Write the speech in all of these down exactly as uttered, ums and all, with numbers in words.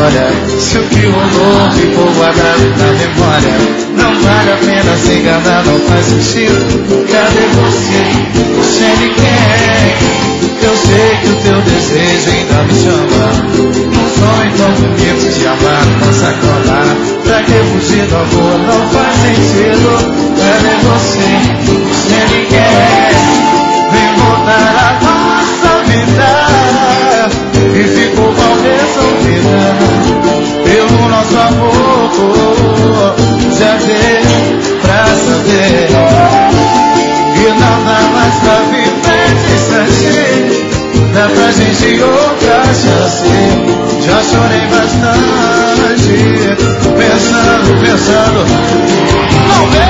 história. Se o que rolou ficou guardado na memória, não vale a pena se enganar, não faz sentido. Cadê você? Você me quer. Eu sei que o teu desejo ainda me chama. Um sonho tão bonito de amar na sacola. Pra que fugir do amor não faz sentido. Cadê você? Você me quer. Vem voltar a nossa vida. E ficou mal resolvida pelo nosso amor. Já deu pra saber. E não dá mais pra viver distante. Dá pra gente outra chance. Já chorei bastante. Pensando, pensando. Não vê?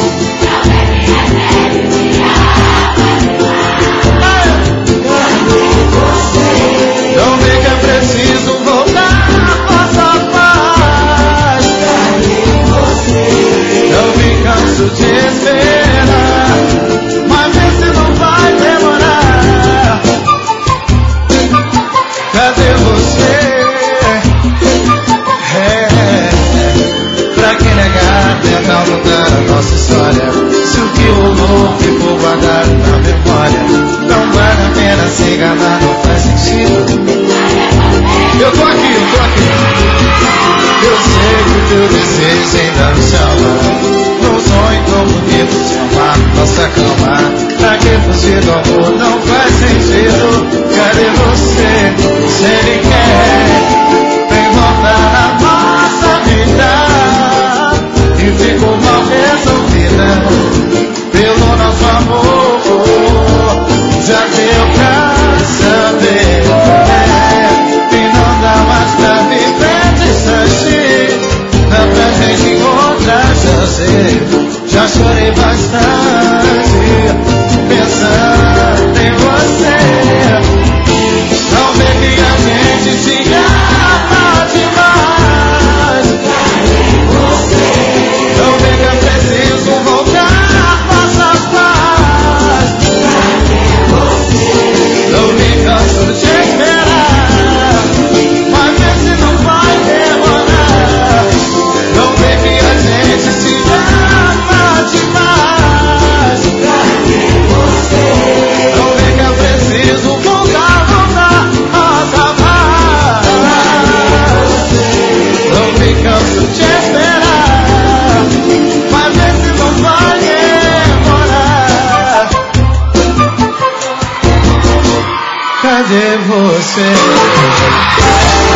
Não vê que é preciso voltar a nossa paz. Não me canso de esperar, mas vê se não vai demorar. Cadê você? É, pra que negar, tentar mudar a nossa história. Se o que rolou ficou guardado na memória, não vale a pena se enganar, não faz sentido. Eu tô aqui, eu tô aqui. Eu sei que o teu desejo ainda me chama. Num sonho tão bonito de amar nossa cama. Pra que fugir do amor não faz sentido. Cadê você? Se ele quer, vem voltar na nossa vida. E ficou mal resolvida pelo nosso amor. Já deu pra saber. E não dá mais pra viver distante. Dá pra gente encontrar chance. Já chorei bastante pensando em você. Não vê que a gente se ama demais. Não vê que é preciso voltar a nossa paz. Não me canso de esperar, mas vê se não vai demorar. Não vê que a gente se ama demais. Não vê que é preciso voltar, voltar nossa paz. Não me canso de esperar, mas vê se não vai demorar. Cadê você?